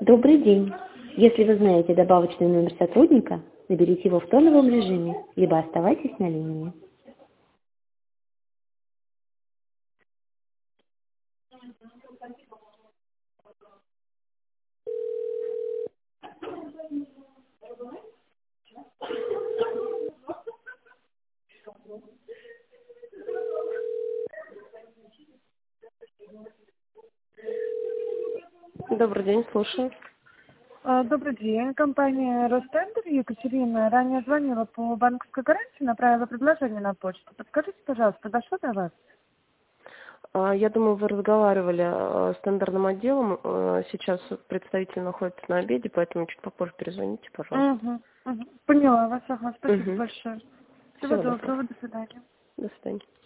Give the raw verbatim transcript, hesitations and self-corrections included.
Добрый день. Если вы знаете добавочный номер сотрудника, наберите его в тоновом режиме, либо оставайтесь на линии. Добрый день, слушаю. А, Добрый день. Компания Ростендер. Екатерина ранее звонила по банковской гарантии, направила предложение на почту. Подскажите, пожалуйста, дошло до вас? А, Я думаю, вы разговаривали э, с тендерным отделом. Э, Сейчас представитель находится на обеде, поэтому чуть попозже перезвоните, пожалуйста. Угу, угу. Поняла вас, ага. Спасибо Угу. большое. Всего Всего доброго. доброго, до свидания. До свидания.